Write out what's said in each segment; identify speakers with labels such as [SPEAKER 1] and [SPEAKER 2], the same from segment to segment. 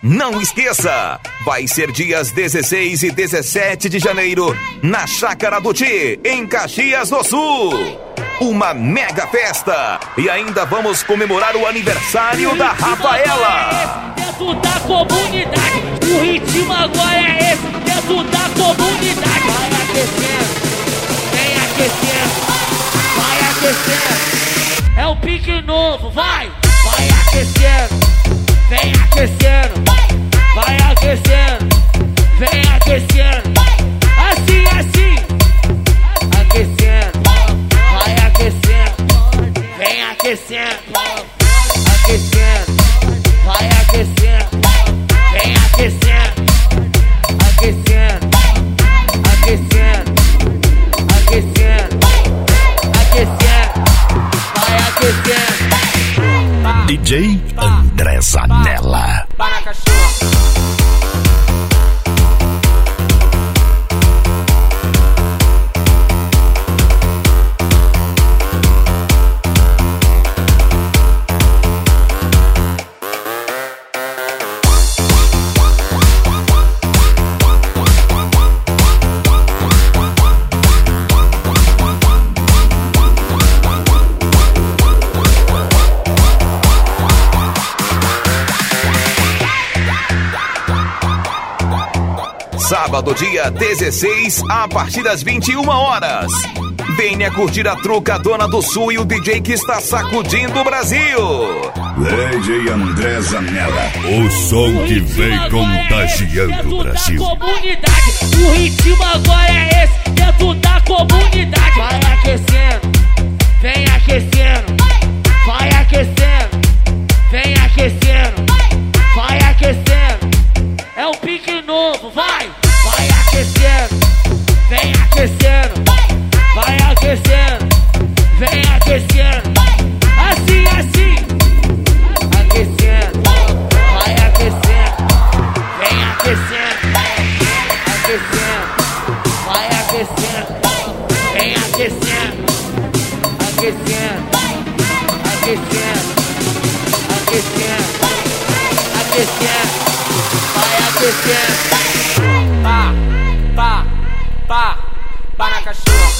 [SPEAKER 1] Não esqueça, vai ser dias 16 e 17 de janeiro, na Chácara do Ti, em Caxias do Sul. Uma mega festa e ainda vamos comemorar o aniversário da Rafaela.
[SPEAKER 2] Dentro da comunidade, o ritmo agora é esse, dentro da comunidade. Vai aquecendo, vem aquecendo, vai aquecendo. É o pique novo, vai aquecendo, vem aquecendo, vai aquecendo, vem aquecendo. Assim, assim, aquecendo, vai aquecendo, vem aquecendo, aquecendo, vai aquecendo, vem aquecendo, aquecendo, aquecendo, aquecendo, aquecendo, vai aquecendo.
[SPEAKER 3] DJ André Zanella.
[SPEAKER 2] Para cachorro.
[SPEAKER 1] Sábado, dia 16, a partir das 21 horas. Venha curtir a Trucadona do Sul e o DJ que está sacudindo o Brasil.
[SPEAKER 3] DJ André Zanella, o som que vem contagiando o Brasil.
[SPEAKER 2] Comunidade, o ritmo agora é esse, dentro da comunidade. Vai aquecendo, vem aquecendo, vai aquecendo, vem aquecendo, vai aquecendo. É o pique novo, vai aquecendo, vem aquecendo, vai aquecendo, vem aquecendo. Assim, assim, aquecendo, vai aquecendo, vem aquecendo, aquecendo, vai aquecendo, vem aquecendo, aquecendo, aquecendo, aquecendo, aquecendo. Vai aquecendo. Pá na cachorra.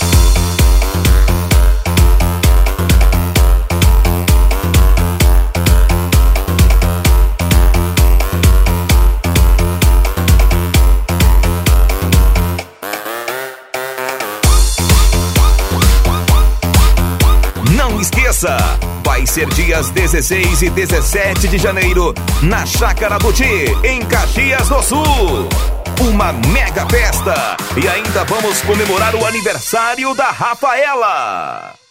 [SPEAKER 1] Não esqueça, vai ser dias 16 e 17 de janeiro, na Chácara do Ti, em Caxias do Sul. Uma mega festa e ainda vamos comemorar o aniversário da Rafaela.